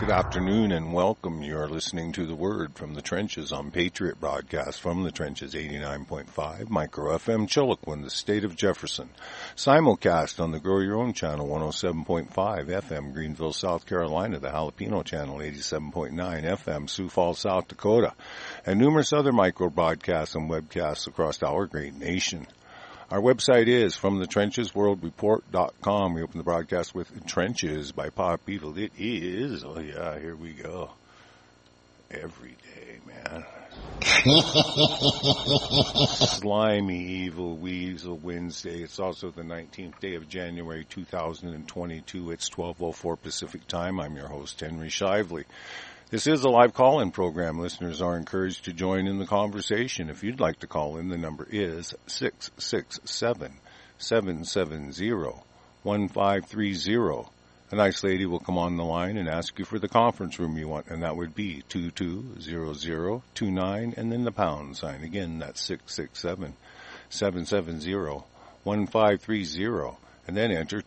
Good afternoon and welcome. You're listening to The Word from the Trenches on Patriot Broadcast from the Trenches 89.5, Micro FM, Chiloquin, the state of Jefferson. Simulcast on the Grow Your Own channel 107.5 FM, Greenville, South Carolina, the Jalapeno channel 87.9 FM, Sioux Falls, South Dakota, and numerous other micro broadcasts and webcasts across our great nation. Our website is FromTheTrenchesWorldReport.com. We open the broadcast with Trenches by Pop Beetle. It is, oh yeah, here we go. Every day, man. Slimy Evil Weasel Wednesday. It's also the 19th day of January 2022. It's 12:04 Pacific Time. I'm your host, Henry Shively. This is a live call-in program. Listeners are encouraged to join in the conversation. If you'd like to call in, the number is 667-770-1530. A nice lady will come on the line and ask you for the conference room you want, and that would be 220029 and then the pound sign. Again, that's 667-770-1530. And then enter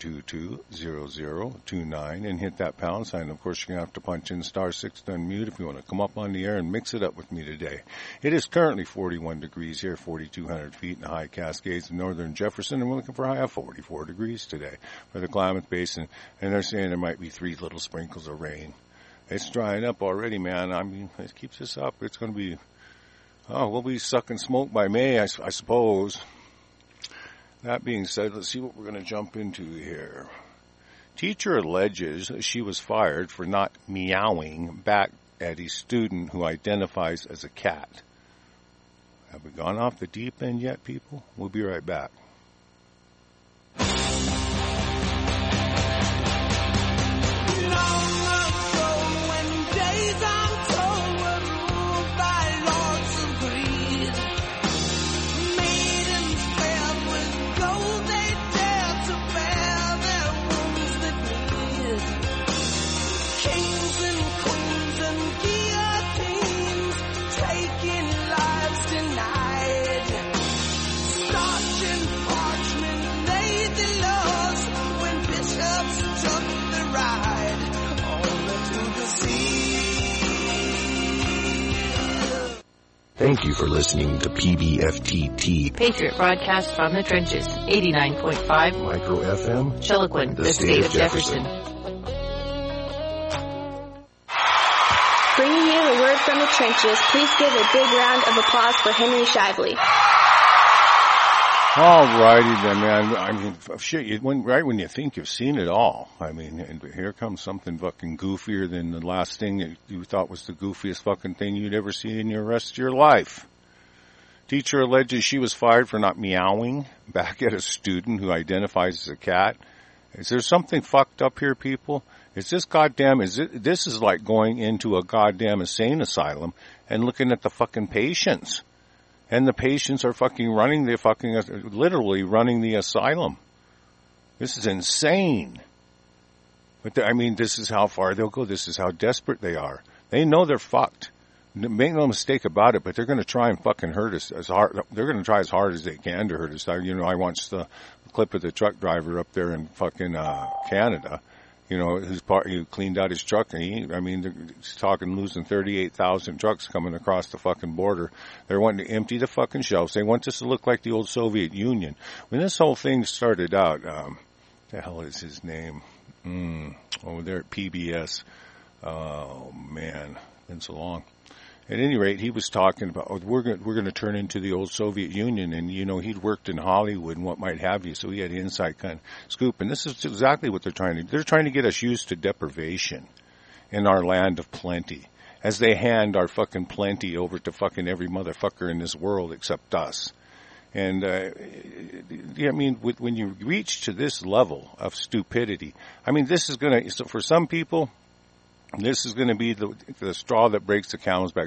220029 and hit that pound sign. Of course, you're going to have to punch in *6 to unmute if you want to come up on the air and mix it up with me today. It is currently 41 degrees here, 4,200 feet in the high Cascades of northern Jefferson, and we're looking for a high of 44 degrees today for the Klamath Basin. And they're saying there might be 3 little sprinkles of rain. It's drying up already, man. I mean, it keeps us up. It's going to be, we'll be sucking smoke by May, I suppose. That being said, let's see what we're going to jump into here. Teacher alleges she was fired for not meowing back at a student who identifies as a cat. Have we gone off the deep end yet, people? We'll be right back. Thank you for listening to PBFTT, Patriot Broadcast from the Trenches, 89.5 Micro FM, Chiloquin, the state of Jefferson. Bringing you the word from the trenches, please give a big round of applause for Henry Shively. All righty then, man. I mean, shit, right when you think you've seen it all. I mean, and here comes something fucking goofier than the last thing that you thought was the goofiest fucking thing you'd ever seen in your rest of your life. Teacher alleges she was fired for not meowing back at a student who identifies as a cat. Is there something fucked up here, people? This is like going into a goddamn insane asylum and looking at the fucking patients. And the patients are literally running the asylum. This is insane. But this is how far they'll go. This is how desperate they are. They know they're fucked. Make no mistake about it, but they're going to try and fucking hurt us as hard. They're going to try as hard as they can to hurt us. I watched the clip of the truck driver up there in fucking, Canada. Who cleaned out his truck, and he's talking losing 38,000 trucks coming across the fucking border. They're wanting to empty the fucking shelves. They want this to look like the old Soviet Union. When this whole thing started out, the hell is his name? Over there at PBS. Oh man, been so long. At any rate, he was talking about, we're going to turn into the old Soviet Union, and, he'd worked in Hollywood and what might have you, so he had an inside kind of scoop. And this is exactly what they're trying to do. They're trying to get us used to deprivation in our land of plenty, as they hand our fucking plenty over to fucking every motherfucker in this world except us. And, when you reach to this level of stupidity, this is going to, so for some people, this is going to be the straw that breaks the camel's back.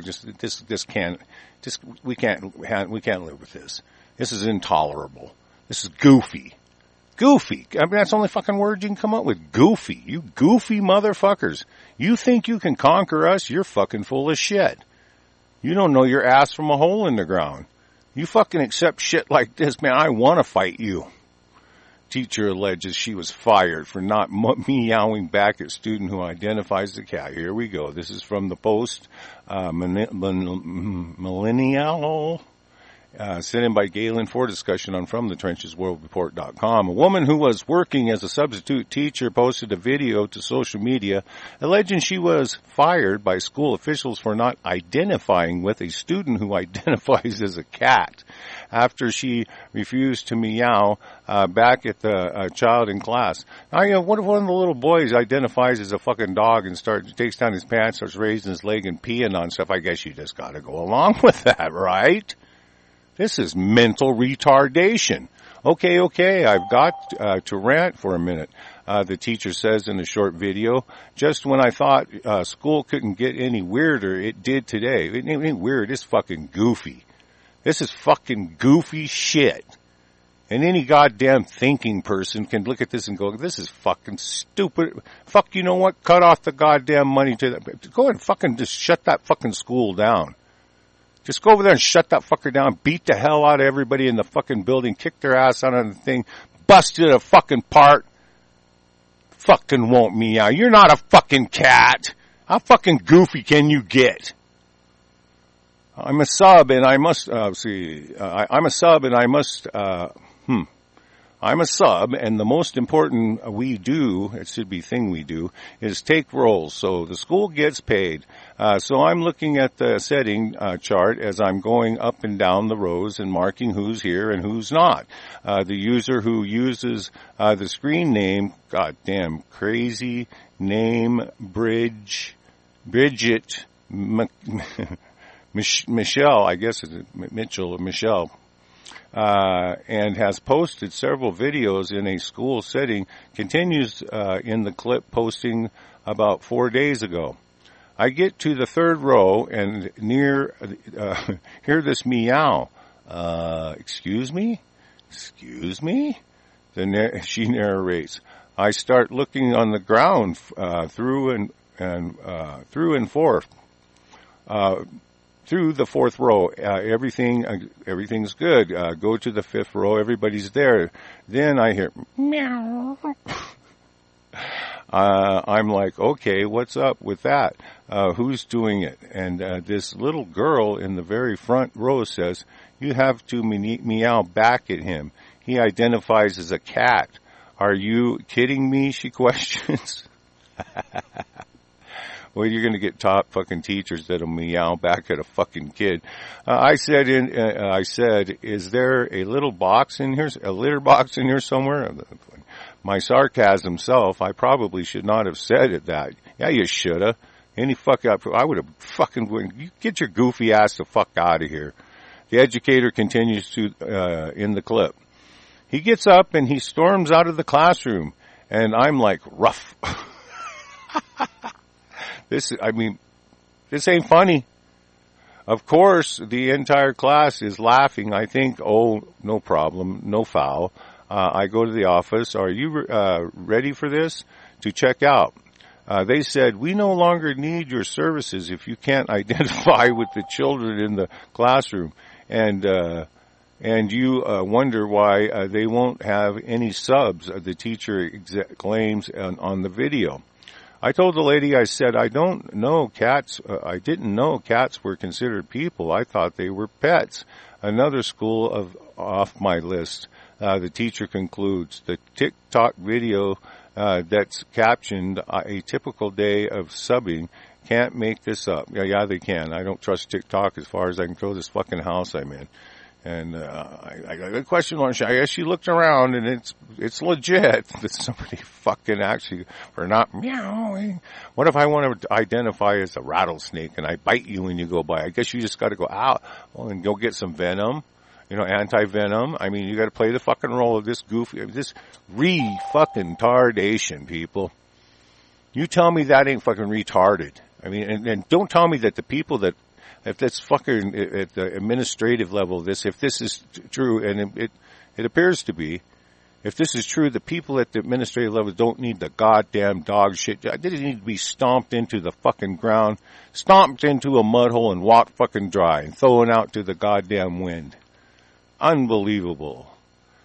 We can't live with this. This is intolerable. This is goofy. Goofy. That's the only fucking word you can come up with. Goofy. You goofy motherfuckers. You think you can conquer us? You're fucking full of shit. You don't know your ass from a hole in the ground. You fucking accept shit like this, man. I want to fight you. Teacher alleges she was fired for not meowing back at student who identifies the cat. Here we go. This is from the Post, Millennial, sent in by Galen for discussion on FromTheTrenchesWorldReport.com. A woman who was working as a substitute teacher posted a video to social media alleging she was fired by school officials for not identifying with a student who identifies as a cat after she refused to meow back at the child in class. Now, what if one of the little boys identifies as a fucking dog and takes down his pants, starts raising his leg and peeing on stuff? I guess you just got to go along with that, right? This is mental retardation. Okay, I've got to rant for a minute. The teacher says in a short video, just when I thought school couldn't get any weirder, it did today. It ain't weird, it's fucking goofy. This is fucking goofy shit. And any goddamn thinking person can look at this and go, this is fucking stupid. Fuck, you know what? Cut off the goddamn money to that. Go ahead and fucking just shut that fucking school down. Just go over there and shut that fucker down, beat the hell out of everybody in the fucking building, kick their ass out of the thing, bust it a fucking part. Fucking won't meow. You're not a fucking cat. How fucking goofy can you get? I'm a sub and I must, I'm a sub and I'm a sub, and the most important it should be thing we do, is take rolls. So the school gets paid. So I'm looking at the setting chart as I'm going up and down the rows and marking who's here and who's not. The user who uses the screen name, goddamn crazy name, Bridget Michelle, I guess it's Mitchell or Michelle. And has posted several videos in a school setting, continues in the clip posting about 4 days ago. I get to the third row and hear this meow. Excuse me? She narrates. I start looking on the ground through and forth. Through the fourth row, everything's good. Go to the fifth row, everybody's there. Then I hear meow. I'm like, okay, what's up with that? Who's doing it? And this little girl in the very front row says, you have to meow back at him. He identifies as a cat. Are you kidding me? She questions. Well, you're going to get top fucking teachers that'll meow back at a fucking kid. I said, is there a little box in here, a litter box in here somewhere? My sarcasm self, I probably should not have said it that. Yeah, you shoulda. Any fuck up, I would have fucking, you get your goofy ass the fuck out of here. The educator continues to, in the clip. He gets up and he storms out of the classroom, and I'm like, rough. This ain't funny. Of course, the entire class is laughing. I think, oh, no problem, no foul. I go to the office. Are you ready for this? To check out. They said, we no longer need your services if you can't identify with the children in the classroom. And you wonder why they won't have any subs, the teacher claims on the video. I told the lady, I said, I didn't know cats were considered people. I thought they were pets. Another school off my list. The teacher concludes, the TikTok video that's captioned a typical day of subbing can't make this up. Yeah, they can. I don't trust TikTok as far as I can throw this fucking house I'm in. And I got a question on. I guess she looked around, and it's legit that somebody fucking actually for not meowing. What if I want to identify as a rattlesnake and I bite you when you go by? I guess you just got to go out and go get some venom, anti-venom. I mean, you got to play the fucking role of this goofy, this fucking tardation, people. You tell me that ain't fucking retarded. I mean, and don't tell me that the people that. If that's fucking at the administrative level, if this is true, and it appears to be, if this is true, the people at the administrative level don't need the goddamn dog shit. They need to be stomped into the fucking ground, stomped into a mud hole and walked fucking dry and thrown out to the goddamn wind. Unbelievable.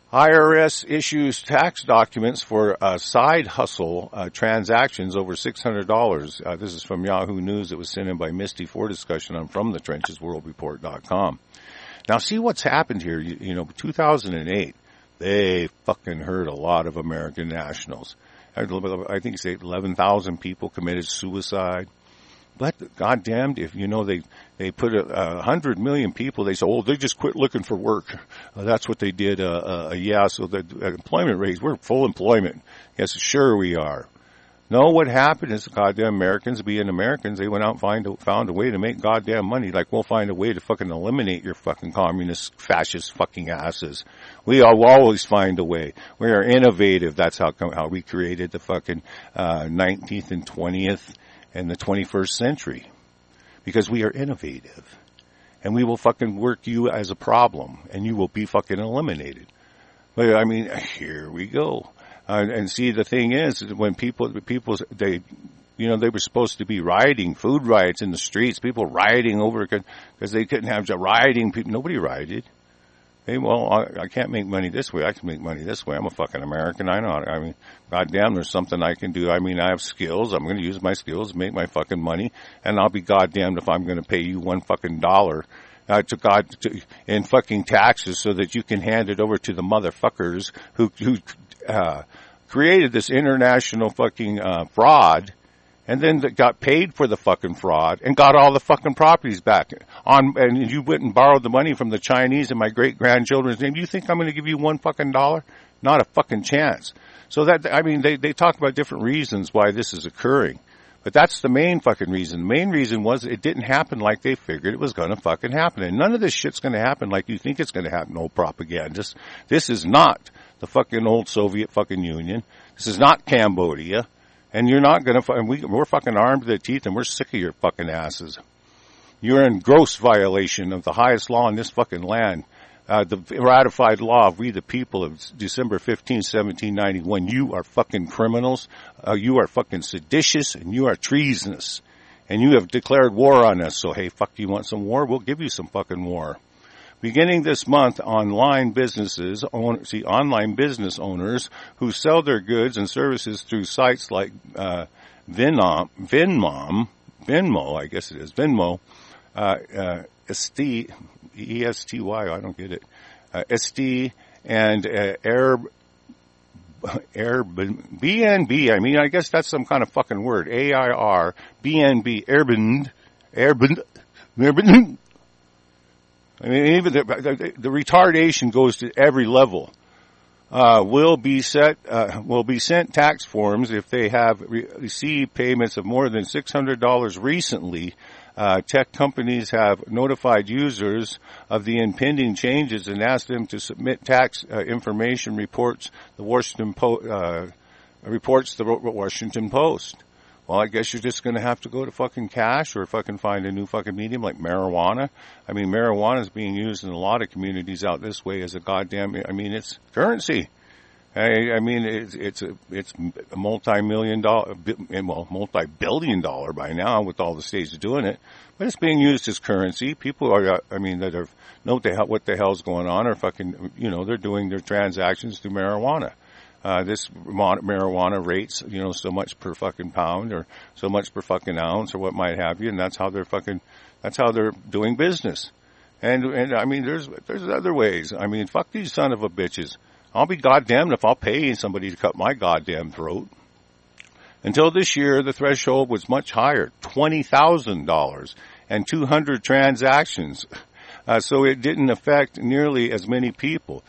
IRS issues tax documents for side hustle transactions over $600. This is from Yahoo News. It was sent in by Misty for discussion on FromTheTrenchesWorldReport.com. Now, see what's happened here. 2008, they fucking hurt a lot of American nationals. I think it's 11,000 people committed suicide. But goddamned, if they put 100 million people, they say, oh, they just quit looking for work. That's what they did. So the employment rates, we're full employment. Yes, sure we are. No, what happened is goddamn Americans, being Americans, they went out and found a way to make goddamn money. Like, we'll find a way to fucking eliminate your fucking communist, fascist fucking asses. We'll always find a way. We are innovative. That's how we created the fucking 19th and 20th and the 21st century. Because we are innovative. And we will fucking work you as a problem. And you will be fucking eliminated. But, I mean, here we go. And see, the thing is, when they were supposed to be rioting, food riots in the streets, people rioting over because they couldn't have rioting people. Nobody rioted. Hey, well, I can't make money this way. I can make money this way. I'm a fucking American. I know. I mean, goddamn, there's something I can do. I mean, I have skills. I'm going to use my skills, make my fucking money, and I'll be goddamned if I'm going to pay you $1 fucking in fucking taxes so that you can hand it over to the motherfuckers who created this international fucking fraud, and then got paid for the fucking fraud and got all the fucking properties back and you went and borrowed the money from the Chinese in my great grandchildren's name. You think I'm going to give you $1 fucking dollar? Not a fucking chance. So they talk about different reasons why this is occurring. But that's the main fucking reason. The main reason was it didn't happen like they figured it was going to fucking happen. And none of this shit's going to happen like you think it's going to happen, old propagandists. This is not the fucking old Soviet fucking Union. This is not Cambodia. And you're not going to, we're fucking armed to the teeth and we're sick of your fucking asses. You're in gross violation of the highest law in this fucking land. The ratified law of We the People of December 15, 1791. You are fucking criminals. You are fucking seditious and you are treasonous. And you have declared war on us. So, hey, fuck, you want some war? We'll give you some fucking war. Beginning this month, online business owners who sell their goods and services through sites like Venmo, I guess it is, Venmo, ESTY, I don't get it, ST, and BNB, I mean, I guess that's some kind of fucking word, AIR, BNB, Airbnb. I mean, even the retardation goes to every level. Will be sent tax forms if they have received payments of more than $600 recently. Tech companies have notified users of the impending changes and asked them to submit tax information, reports the Washington Post. Well, I guess you're just going to have to go to fucking cash or fucking find a new fucking medium like marijuana. I mean, marijuana is being used in a lot of communities out this way as a goddamn, I mean, it's currency. I mean, it's a multi-billion dollar by now with all the states doing it, but it's being used as currency. People are, that are, know what the hell's going on, or fucking, they're doing their transactions through marijuana. This marijuana rates, so much per fucking pound or so much per fucking ounce or what might have you, and that's how they're doing business. And I mean, there's other ways. I mean, fuck these son of a bitches. I'll be goddamned if I'll pay somebody to cut my goddamn throat. Until this year, the threshold was much higher, $20,000 and 200 transactions. So it didn't affect nearly as many people.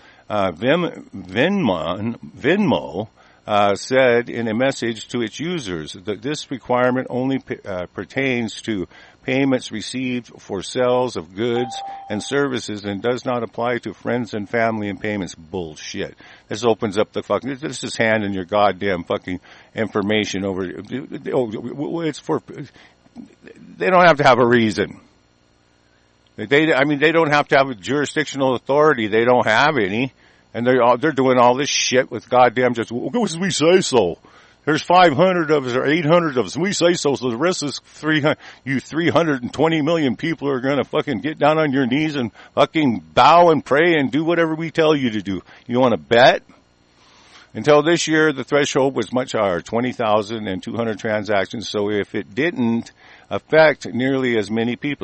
Venmo said in a message to its users that this requirement only pertains to payments received for sales of goods and services and does not apply to friends and family and payments. Bullshit. This opens up the fucking, this is handing your goddamn fucking information over. It's for, they don't have to have a reason. They don't have to have a jurisdictional authority. They don't have any. And they're doing all this shit with goddamn just, because we say so. There's 500 of us or 800 of us. We say so the rest is 320 million people are going to fucking get down on your knees and fucking bow and pray and do whatever we tell you to do. You want to bet? Until this year, the threshold was much higher, 20,200 transactions. So if it didn't affect nearly as many people,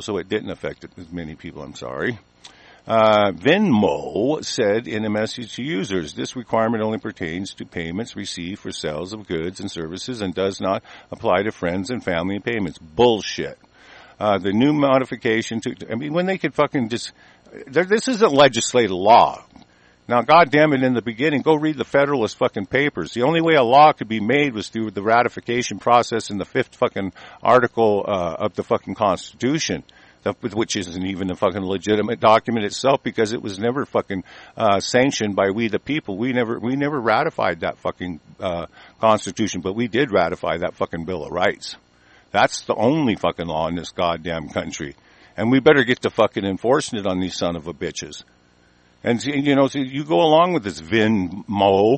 Venmo said in a message to users, this requirement only pertains to payments received for sales of goods and services and does not apply to friends and family payments. Bullshit. The new modification when they could fucking this isn't legislative law. Now, goddamn it, in the beginning, go read the Federalist fucking papers. The only way a law could be made was through the ratification process in the 5th fucking article of the fucking Constitution, which isn't even a fucking legitimate document itself because it was never fucking sanctioned by we the people. We never ratified that fucking Constitution, but we did ratify that fucking Bill of Rights. That's the only fucking law in this goddamn country. And we better get to fucking enforcing it on these son of a bitches. And you go along with this Venmo,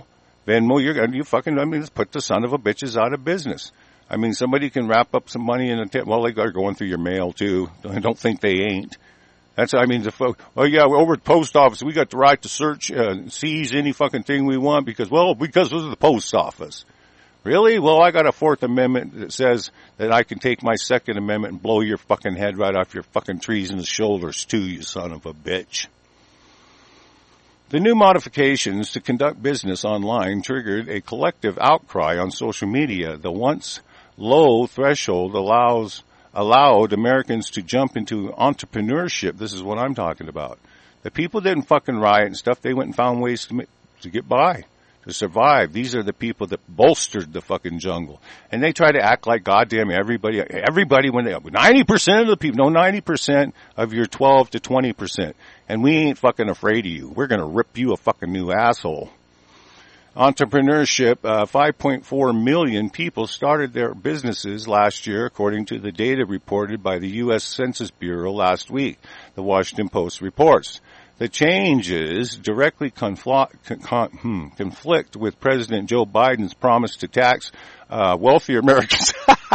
let's put the son of a bitches out of business. I mean, somebody can wrap up some money in a tip. Well, they are going through your mail too. I don't think they ain't. Over at the post office, we got the right to search, seize any fucking thing we want because of the post office. Really? Well, I got a 4th Amendment that says that I can take my 2nd Amendment and blow your fucking head right off your fucking treasonous shoulders too, you son of a bitch. The new modifications to conduct business online triggered a collective outcry on social media. The once low threshold allowed Americans to jump into entrepreneurship. This is what I'm talking about. The people didn't fucking riot and stuff. They went and found ways to get by, to survive. These are the people that bolstered the fucking jungle. And they try to act like goddamn everybody when 90% of the people, 90% of your 12 to 20%. And we ain't fucking afraid of you. We're going to rip you a fucking new asshole. Entrepreneurship, 5.4 million people started their businesses last year, according to the data reported by the U.S. Census Bureau last week, the Washington Post reports. The changes directly conflict with President Joe Biden's promise to tax wealthier Americans.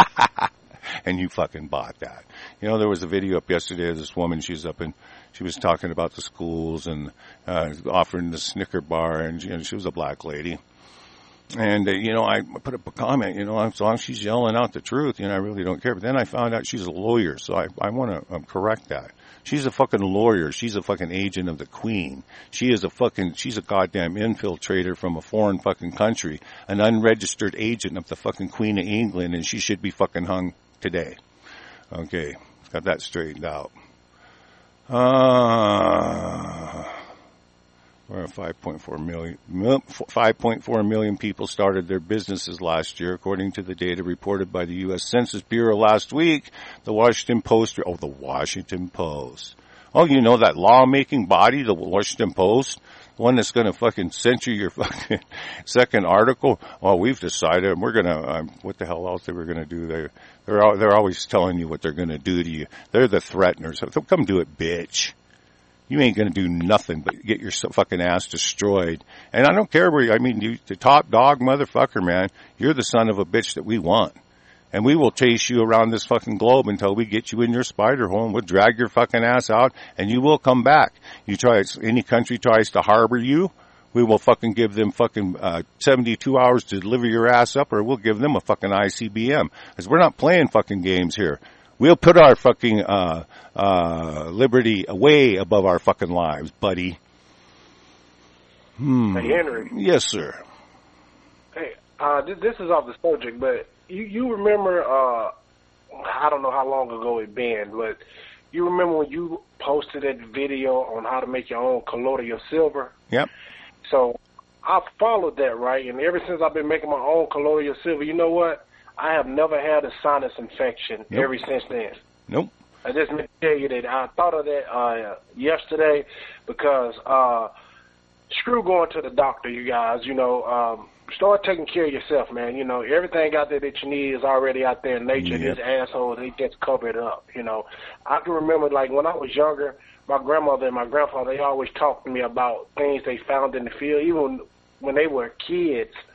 And you fucking bought that. There was a video up yesterday of this woman. She was talking about the schools and offering the Snicker bar, and she was a black lady. And, I put up a comment, as long as she's yelling out the truth, I really don't care. But then I found out she's a lawyer, so I want to correct that. She's a fucking lawyer. She's a fucking agent of the Queen. She's a goddamn infiltrator from a foreign fucking country, an unregistered agent of the fucking Queen of England, and she should be fucking hung today. Okay, got that straightened out. Where 5.4 million people started their businesses last year, according to the data reported by the U.S. Census Bureau last week. The Washington Post. Oh, that lawmaking body, the Washington Post, the one that's going to fucking censor your fucking second article. Oh, we've decided we're going to. What the hell else they were going to do? They're always telling you what they're going to do to you. They're the threateners. So come do it, bitch. You ain't going to do nothing but get your fucking ass destroyed. And I don't care where you, the top dog motherfucker, man, you're the son of a bitch that we want. And we will chase you around this fucking globe until we get you in your spider hole, and we'll drag your fucking ass out, and you will come back. Any country tries to harbor you, we will fucking give them fucking 72 hours to deliver your ass up, or we'll give them a fucking ICBM. Because we're not playing fucking games here. We'll put our fucking liberty way above our fucking lives, buddy. Hey, Henry. Yes, sir. Hey, this is off the subject, but you remember, I don't know how long ago it been, but you remember when you posted that video on how to make your own colloidal silver? Yep. So I followed that, right? And ever since I've been making my own colloidal silver, you know what? I have never had a sinus infection ever since then. Nope. I just meant to tell you that I thought of that yesterday because screw going to the doctor, you guys. Start taking care of yourself, man. Everything out there that you need is already out there in nature. Yep. These assholes, they just cover it up, I can remember, like, when I was younger, my grandmother and my grandfather, they always talked to me about things they found in the field, even when they were kids.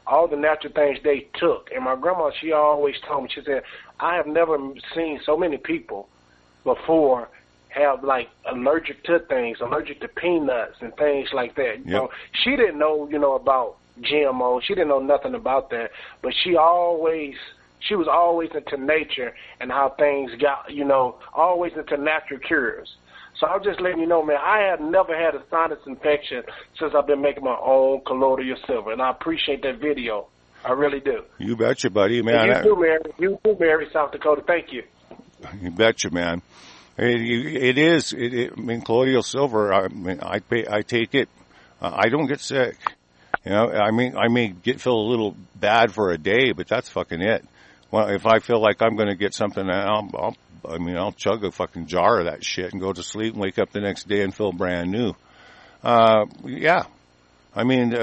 all the natural things they took. And my grandma, she always told me, she said, I have never seen so many people before have like allergic to things, allergic to peanuts and things like that. You know, she didn't know, about GMO. She didn't know nothing about that, but she was always into nature and how things got, always into natural cures. So I'm just letting you know, man, I have never had a sinus infection since I've been making my own colloidal silver, and I appreciate that video. I really do. You betcha, buddy, man. And you too, Mary, South Dakota. Thank you. You betcha, man. It is. I mean, colloidal silver. I take it. I don't get sick. I may feel a little bad for a day, but that's fucking it. Well, if I feel like I'm going to get something, I'll chug a fucking jar of that shit and go to sleep and wake up the next day and feel brand new. Yeah. I mean,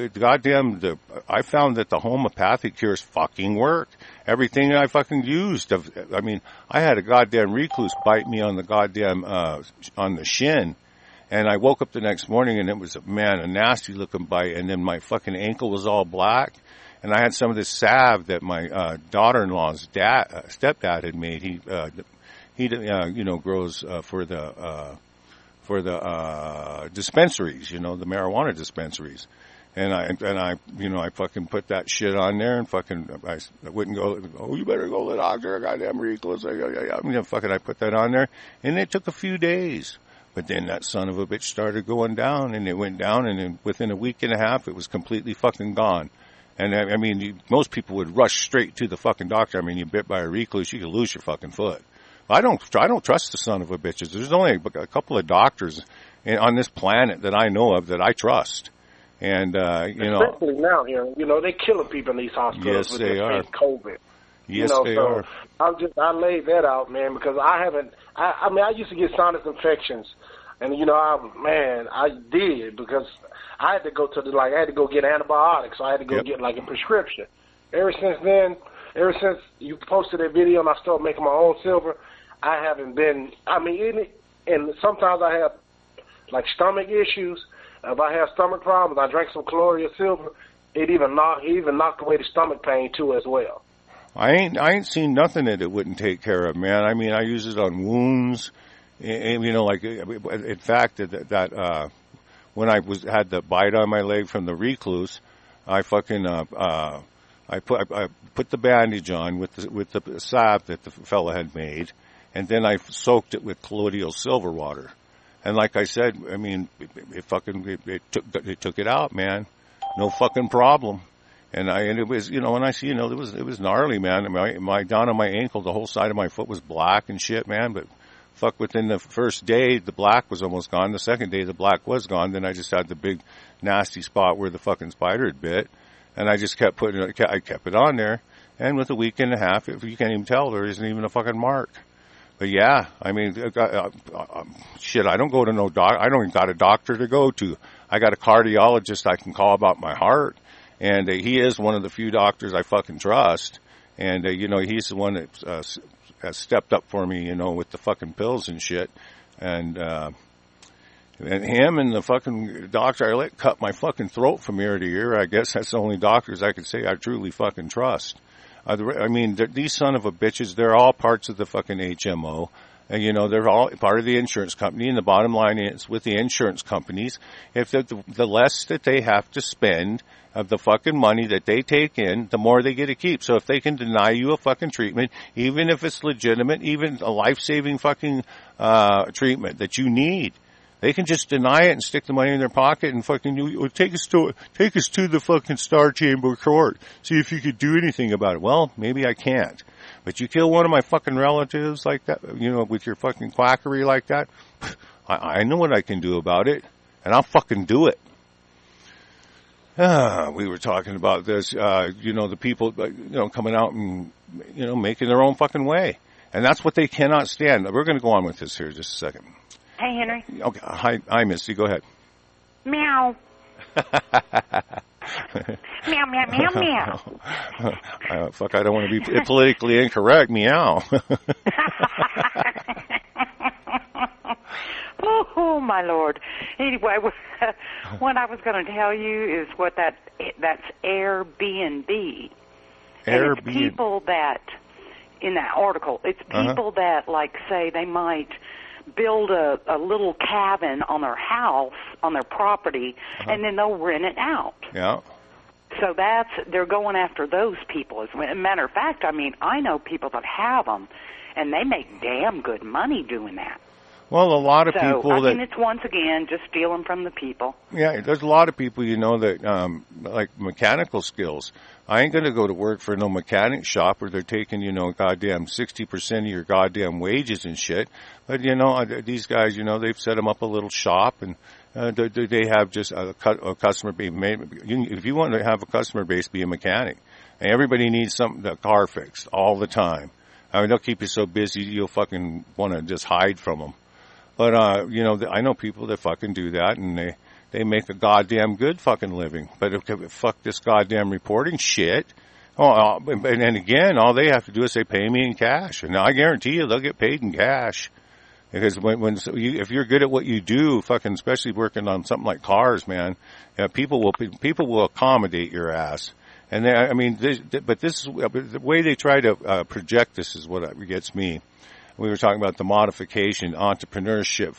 I found that the homeopathic cures fucking work. Everything I fucking used. I had a goddamn recluse bite me on the goddamn, on the shin. And I woke up the next morning and it was, a nasty looking bite. And then my fucking ankle was all black. And I had some of this salve that my, daughter-in-law's stepdad had made. He grows, for the dispensaries, the marijuana dispensaries. And I fucking put that shit on there and I wouldn't go, oh, you better go to the doctor, goddamn recluse. I put that on there and it took a few days. But then that son of a bitch started going down and it went down and then within a week and a half it was completely fucking gone. And most people would rush straight to the fucking doctor. You bit by a recluse, you could lose your fucking foot. I don't trust the son of a bitches. There's only a couple of doctors on this planet that I know of that I trust. And, especially now here, they're killing people in these hospitals with this fake COVID. Yes, they are. I laid that out, man, because I used to get sinus infections. And, I did because I had to go I had to go get antibiotics. So I had to go get a prescription. Ever since you posted that video and I started making my own silver, I haven't been, and sometimes I have stomach issues. If I have stomach problems, I drank some colloidal silver. It even knocked away the stomach pain too as well. I ain't seen nothing that it wouldn't take care of, man. I use it on wounds. In fact, that when I had the bite on my leg from the recluse, I fucking I put the bandage on with the salve that the fella had made, and then I soaked it with colloidal silver water. And like I said, it took it out, man. No fucking problem. And it was, when I see, it was gnarly, man. Down on my ankle, the whole side of my foot was black and shit, man. But within the first day, the black was almost gone. The second day, the black was gone. Then I just had the big nasty spot where the fucking spider had bit. And I just kept I kept it on there. And with a week and a half, if you can't even tell, there isn't even a fucking mark. But yeah, shit, I don't go to no I don't even got a doctor to go to. I got a cardiologist I can call about my heart. And he is one of the few doctors I fucking trust. And, he's the one that has stepped up for me, with the fucking pills and shit. And him and the fucking doctor I let cut my fucking throat from ear to ear. I guess that's the only doctors I could say I truly fucking trust. These son of a bitches, they're all parts of the fucking HMO. And, they're all part of the insurance company. And the bottom line is with the insurance companies, if the less that they have to spend of the fucking money that they take in, the more they get to keep. So if they can deny you a fucking treatment, even if it's legitimate, even a life-saving fucking treatment that you need, they can just deny it and stick the money in their pocket and fucking take us to the fucking Star Chamber Court. See if you could do anything about it. Well, maybe I can't. But you kill one of my fucking relatives like that, with your fucking quackery like that, I know what I can do about it, and I'll fucking do it. We were talking about this, the people, coming out and, making their own fucking way. And that's what they cannot stand. We're going to go on with this here just a second. Hey, Henry. Okay. Hi, Misty. Go ahead. Meow. Meow, meow, meow, meow. Fuck, I don't want to be politically incorrect. Meow. Oh, my Lord. Anyway, what I was going to tell you is that's Airbnb. And it's people that, in that article, it's people that, like, say they might build a little cabin on their house, on their property, and then they'll rent it out. Yeah. So they're going after those people. As a matter of fact, I mean, I know people that have them, and they make damn good money doing that. Well, a lot of people I mean, it's once again just stealing from the people. Yeah, there's a lot of people, that, like mechanical skills. I ain't going to go to work for no mechanic shop where they're taking, goddamn 60% of your goddamn wages and shit. But, these guys, they've set them up a little shop and they have just a customer base. If you want to have a customer base, be a mechanic. And everybody needs a car fixed all the time. I mean, they'll keep you so busy you'll fucking want to just hide from them. But, I know people that fucking do that, and they make a goddamn good fucking living. But fuck this goddamn reporting shit. And again, all they have to do is say, pay me in cash. And I guarantee you they'll get paid in cash. Because if you're good at what you do, fucking, especially working on something like cars, man, people will accommodate your ass. And but the way they try to project this is what gets me. We were talking about the modification, entrepreneurship.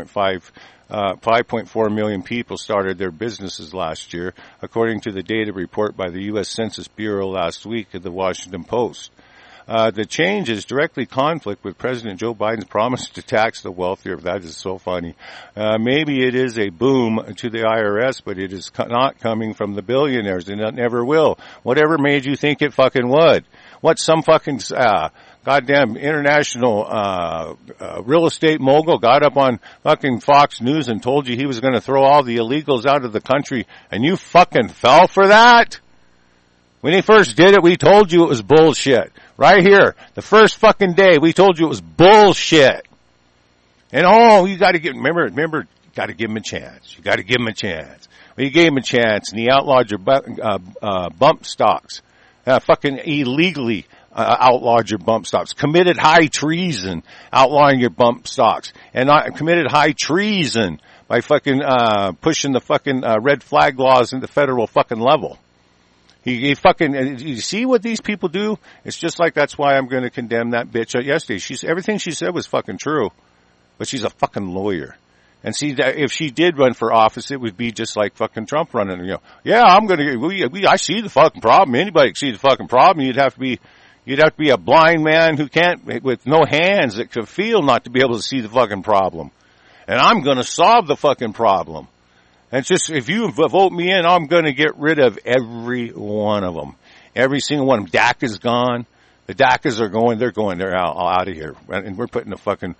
5.4 million people started their businesses last year, according to the data report by the U.S. Census Bureau last week at the Washington Post. The change is directly conflict with President Joe Biden's promise to tax the wealthier. That is so funny. Maybe it is a boom to the IRS, but it is not coming from the billionaires, and it never will. Whatever made you think it fucking would? What some fucking goddamn international real estate mogul got up on fucking Fox News and told you he was going to throw all the illegals out of the country, and you fucking fell for that? When he first did it, we told you it was bullshit. Right here, the first fucking day, we told you it was bullshit. And you got to remember, got to give him a chance. You got to give him a chance. Well, you gave him a chance, and he outlawed your bump stocks. Fucking illegally outlawed your bump stocks. Committed high treason, outlawing your bump stocks, and committed high treason by fucking pushing the fucking red flag laws in the federal fucking level. He fucking, you see what these people do? It's just like, that's why I'm going to condemn that bitch yesterday. Everything she said was fucking true, but she's a fucking lawyer. And see, if she did run for office, it would be just like fucking Trump running, yeah, I see the fucking problem. Anybody can see the fucking problem. You'd have to be a blind man with no hands that could feel not to be able to see the fucking problem. And I'm going to solve the fucking problem. And it's just, if you vote me in, I'm going to get rid of every one of them. Every single one of them. DACA's gone. The DACAs are going, they're out of here. And we're putting a fucking,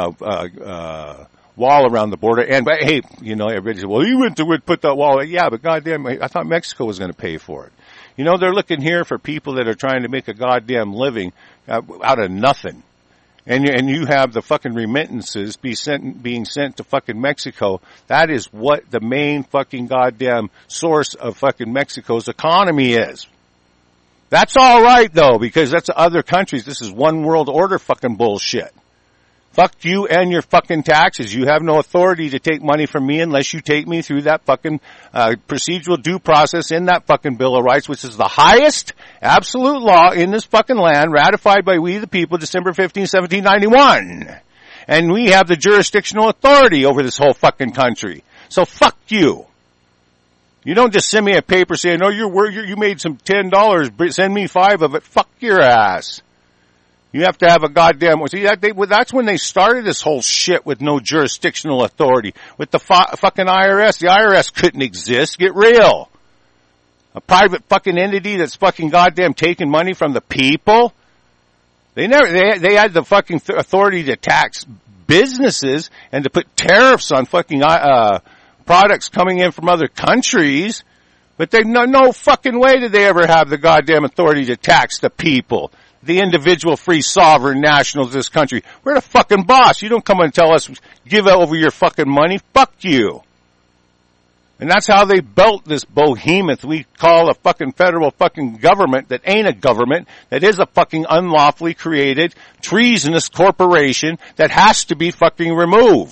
wall around the border. But hey, everybody says, well, you went to put that wall. Yeah, but goddamn, I thought Mexico was going to pay for it. They're looking here for people that are trying to make a goddamn living out of nothing. And you have the fucking remittances being sent to fucking Mexico. That is what the main fucking goddamn source of fucking Mexico's economy is. That's all right though, because that's other countries. This is one world order fucking bullshit. Fuck you and your fucking taxes. You have no authority to take money from me unless you take me through that fucking procedural due process in that fucking Bill of Rights, which is the highest absolute law in this fucking land, ratified by we the people December 15, 1791. And we have the jurisdictional authority over this whole fucking country. So fuck you. You don't just send me a paper saying, "Oh, you made some $10, send me 5 of it." Fuck your ass. You have to have a goddamn, see, that's when they started this whole shit with no jurisdictional authority. With the fucking IRS. The IRS couldn't exist. Get real. A private fucking entity that's fucking goddamn taking money from the people. They had the fucking authority to tax businesses and to put tariffs on fucking, products coming in from other countries. But no fucking way did they ever have the goddamn authority to tax the people. The individual free sovereign nationals of this country. We're the fucking boss. You don't come and tell us, give over your fucking money. Fuck you. And that's how they built this behemoth we call a fucking federal fucking government that ain't a government, that is a fucking unlawfully created, treasonous corporation that has to be fucking removed.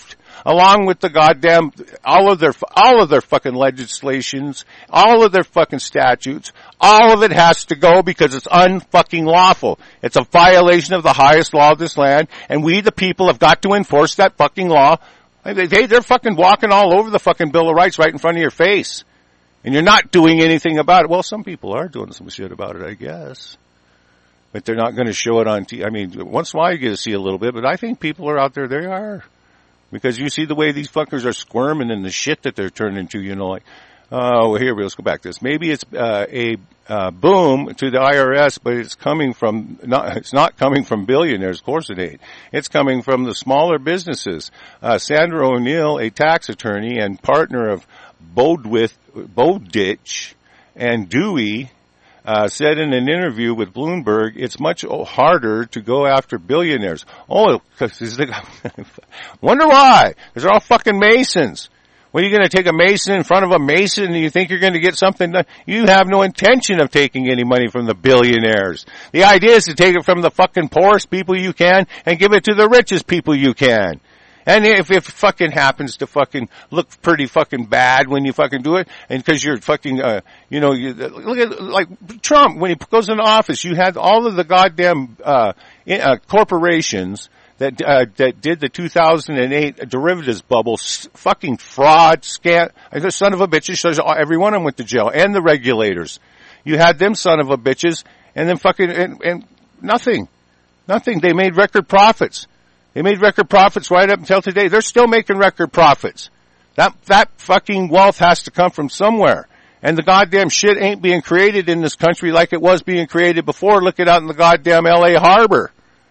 along with the goddamn, all of their fucking legislations, all of their fucking statutes, all of it has to go because it's unfucking lawful. It's a violation of the highest law of this land, and we the people have got to enforce that fucking law. They're fucking walking all over the fucking Bill of Rights right in front of your face. And you're not doing anything about it. Well, some people are doing some shit about it, I guess. But they're not going to show it on TV. I mean, once in a while you get to see a little bit, but I think people are out there, they are. Because you see the way these fuckers are squirming and the shit that they're turning into, you know, like, oh, here, let's go back to this. Maybe it's a boom to the IRS, but it's coming from, it's not coming from billionaires, of course it ain't. It's coming from the smaller businesses. Sandra O'Neill, a tax attorney and partner of Bowditch and Dewey, said in an interview with Bloomberg, it's much harder to go after billionaires. Oh, because wonder why? Because they're all fucking Masons. What, are you going to take a Mason in front of a Mason and you think you're going to get something done? You have no intention of taking any money from the billionaires. The idea is to take it from the fucking poorest people you can and give it to the richest people you can. And if it fucking happens to fucking look pretty fucking bad when you fucking do it, and because you're fucking, look at, like, Trump, when he goes into office, you had all of the goddamn, corporations that did the 2008 derivatives bubble, fucking fraud, scam, the son of a bitches, every one of them went to jail, and the regulators. You had them son of a bitches, and then fucking, and nothing. They made record profits. They made record profits right up until today. They're still making record profits. That fucking wealth has to come from somewhere. And the goddamn shit ain't being created in this country like it was being created before. Look it out in the goddamn LA harbor.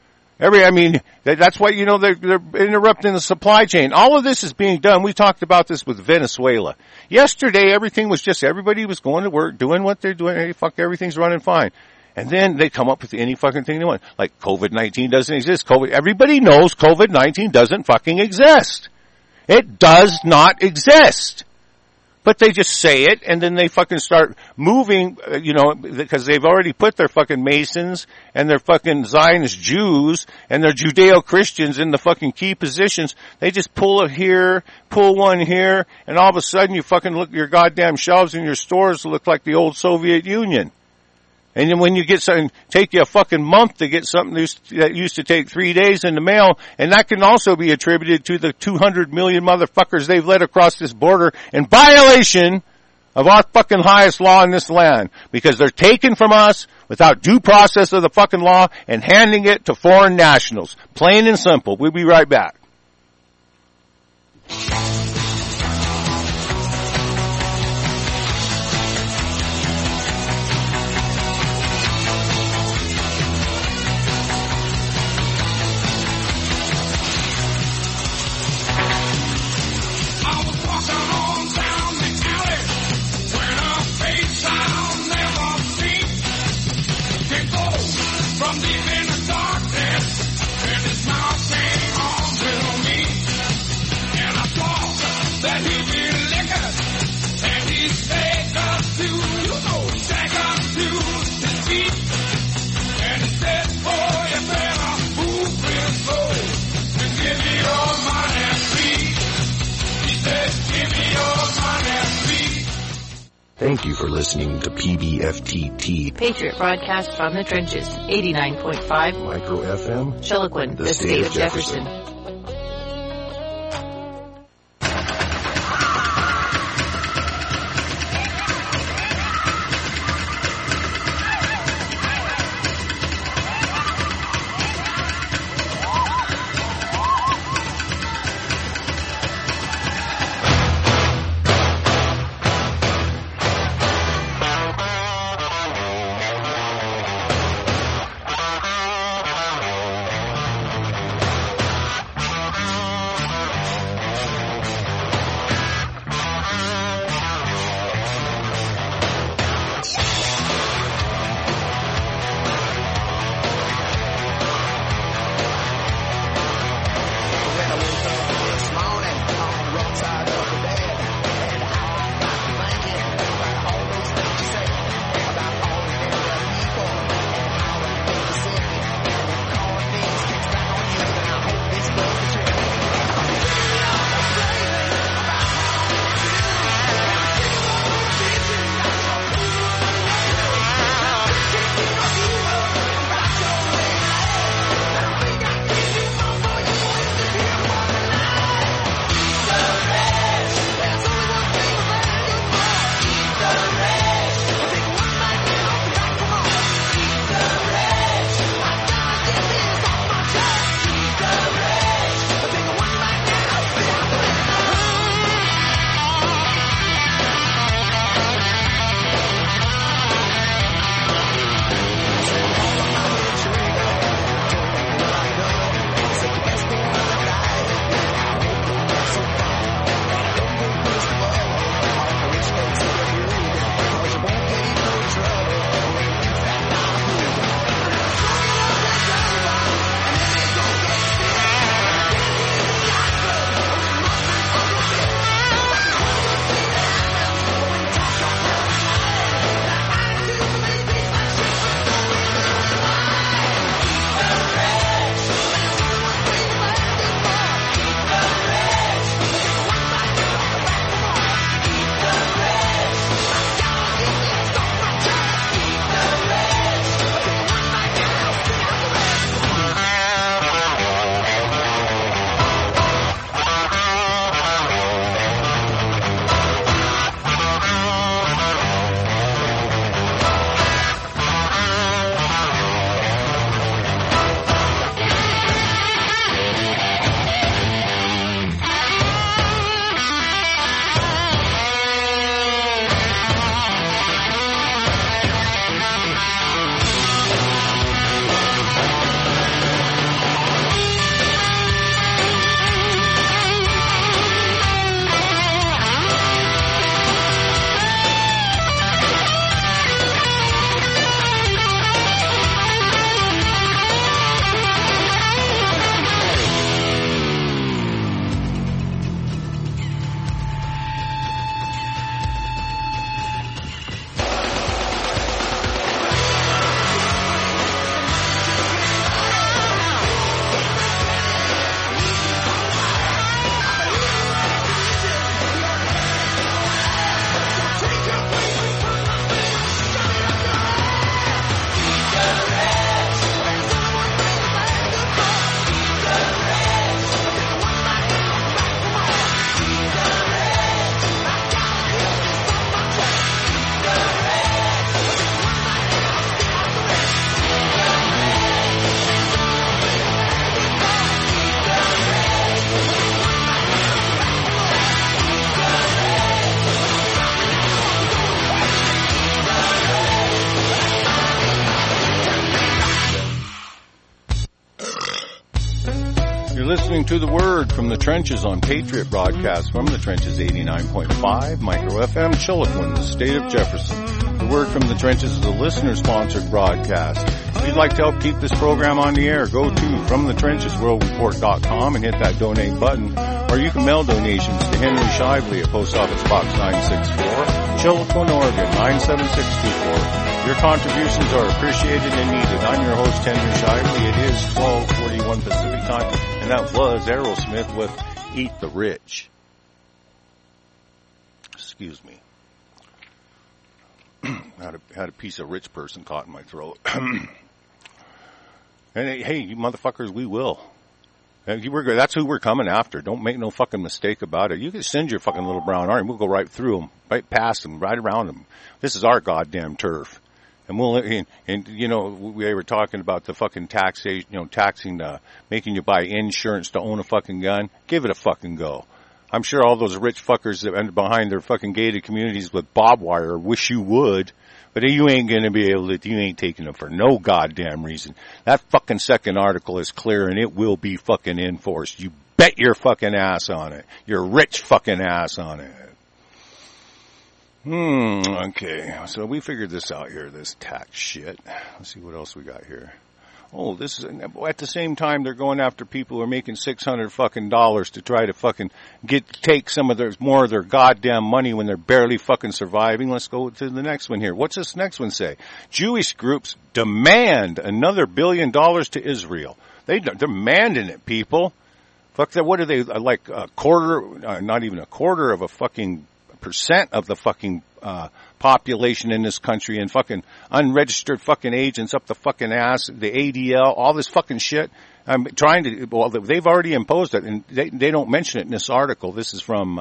That's why, you know, they're interrupting the supply chain. All of this is being done. We talked about this with Venezuela. Yesterday, everything was just, everybody was going to work, doing what they're doing. Hey, fuck, everything's running fine. And then they come up with any fucking thing they want. Like COVID-19 doesn't exist. Everybody knows COVID-19 doesn't fucking exist. It does not exist. But they just say it, and then they fucking start moving, you know, because they've already put their fucking Masons and their fucking Zionist Jews and their Judeo-Christians in the fucking key positions. They just pull it here, pull one here, and all of a sudden you fucking look, your goddamn shelves in your stores look like the old Soviet Union. And then when you get something, take you a fucking month to get something that used to take 3 days in the mail, and that can also be attributed to the 200 million motherfuckers they've let across this border in violation of our fucking highest law in this land. Because they're taking from us without due process of the fucking law and handing it to foreign nationals. Plain and simple. We'll be right back. Thank you for listening to PBFTT. Patriot broadcast from the trenches. 89.5 Micro FM. Chiloquin, the state of Jefferson. You're listening to The Word from the Trenches on Patriot Broadcast from the Trenches 89.5, Micro FM, Chiloquin, the state of Jefferson. The Word from the Trenches is a listener-sponsored broadcast. If you'd like to help keep this program on the air, go to FromTheTrenchesWorldReport.com and hit that donate button. Or you can mail donations to Henry Shively at Post Office Box 964, Chiloquin, Oregon 97624. Your contributions are appreciated and needed. I'm your host, Henry Shively. It is 12:41 Pacific time, and that was Aerosmith with Eat the Rich. Excuse me. Had a piece of rich person caught in my throat. And hey, you motherfuckers, we will. That's who we're coming after. Don't make no fucking mistake about it. You can send your fucking little brown army. We'll go right through them, right past them, right around them. This is our goddamn turf. And you know, we were talking about the fucking taxation, you know, taxing, making you buy insurance to own a fucking gun. Give it a fucking go. I'm sure all those rich fuckers that end behind their fucking gated communities with barbed wire wish you would, but you ain't gonna be able to, you ain't taking them for no goddamn reason. That fucking second article is clear and it will be fucking enforced. You bet your fucking ass on it. Your rich fucking ass on it. Okay, so we figured this out here, this tax shit. Let's see what else we got here. Oh, this is, at the same time they're going after people who are making $600 fucking dollars to try to fucking take some of more of their goddamn money when they're barely fucking surviving. Let's go to the next one here. What's this next one say? Jewish groups demand another $1 billion to Israel. They're demanding it, people. Fuck that, what are they, like a quarter, not even a quarter of a fucking percent of the fucking population in this country, and fucking unregistered fucking agents up the fucking ass, the ADL, all this fucking shit. I'm trying to, well, they've already imposed it, and they don't mention it in this article. This is from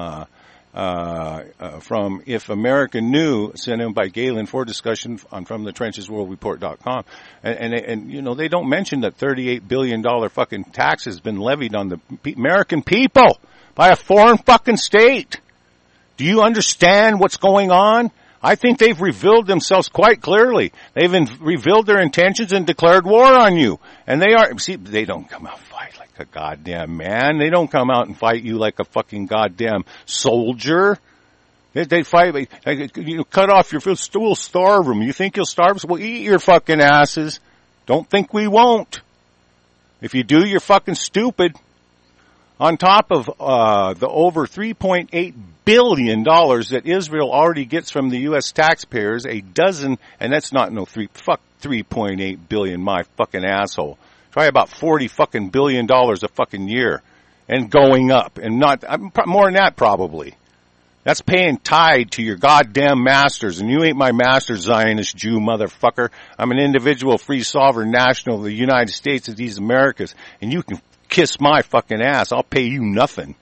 If America Knew, sent in by Galen for discussion on FromTheTrenchesWorldReport.com. And you know, they don't mention that $38 billion fucking tax has been levied on the American people by a foreign fucking state. Do you understand what's going on? I think they've revealed themselves quite clearly. They've revealed their intentions and declared war on you. And they don't come out and fight like a goddamn man. They don't come out and fight you like a fucking goddamn soldier. They fight, you cut off your food, we'll starve them. You think you'll starve us? Well, eat your fucking asses. Don't think we won't. If you do, you're fucking stupid. On top of the over $3.8 billion that Israel already gets from the U.S. taxpayers, a dozen, and that's not no 3.8 billion, my fucking asshole. Try about $40 fucking billion a fucking year, and going up, and not more than that probably. That's paying tithe to your goddamn masters, and you ain't my master, Zionist Jew motherfucker. I'm an individual, free, sovereign national of the United States of these Americas, and you can kiss my fucking ass. I'll pay you nothing.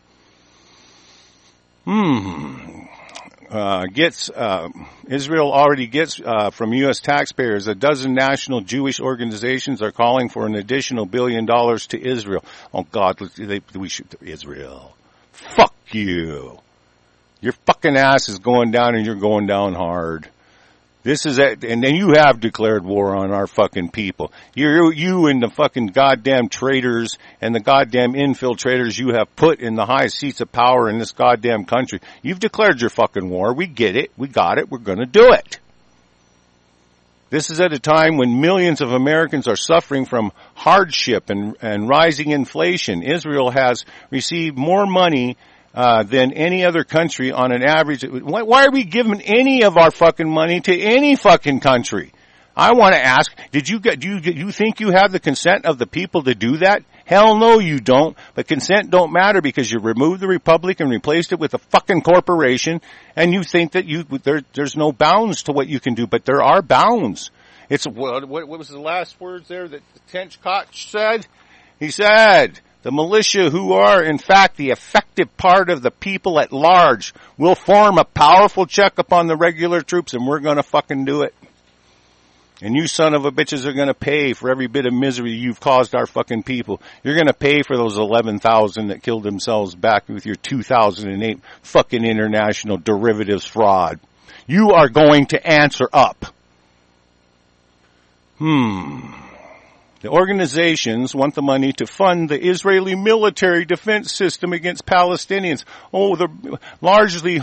Israel already gets from U.S. taxpayers. A dozen national Jewish organizations are calling for an additional $1 billion to Israel. Oh God, we should Israel. Fuck you. Your fucking ass is going down, and you're going down hard. This is it, and then you have declared war on our fucking people. You and the fucking goddamn traitors and the goddamn infiltrators you have put in the highest seats of power in this goddamn country. You've declared your fucking war. We get it. We got it. We're gonna do it. This is at a time when millions of Americans are suffering from hardship and rising inflation. Israel has received more money than any other country on an average. Why are we giving any of our fucking money to any fucking country? I want to ask, do you think you have the consent of the people to do that? Hell no, you don't. But consent don't matter because you removed the republic and replaced it with a fucking corporation, and you think that there's no bounds to what you can do, but there are bounds. It's what was the last words there that Tench Koch said? He said, the militia, who are, in fact, the effective part of the people at large, will form a powerful check upon the regular troops, and we're going to fucking do it. And you son of a bitches are going to pay for every bit of misery you've caused our fucking people. You're going to pay for those 11,000 that killed themselves back with your 2008 fucking international derivatives fraud. You are going to answer up. The organizations want the money to fund the Israeli military defense system against Palestinians. Oh, they're largely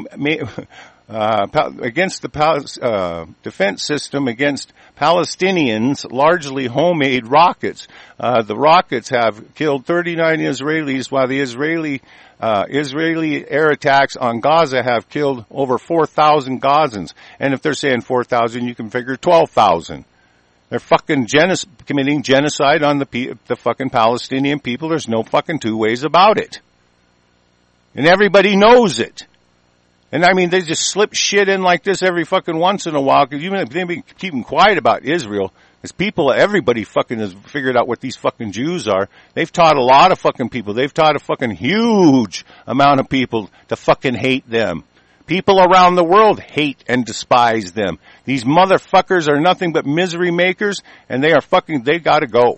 against the defense system against Palestinians, largely homemade rockets. The rockets have killed 39 Israelis, while the Israeli air attacks on Gaza have killed over 4,000 Gazans. And if they're saying 4,000, you can figure 12,000. They're fucking committing genocide on the fucking Palestinian people. There's no fucking two ways about it. And everybody knows it. And I mean, they just slip shit in like this every fucking once in a while, because even if they've been keeping quiet about Israel, as everybody fucking has figured out what these fucking Jews are. They've taught a lot of fucking people. They've taught a fucking huge amount of people to fucking hate them. People around the world hate and despise them. These motherfuckers are nothing but misery makers, and they gotta go.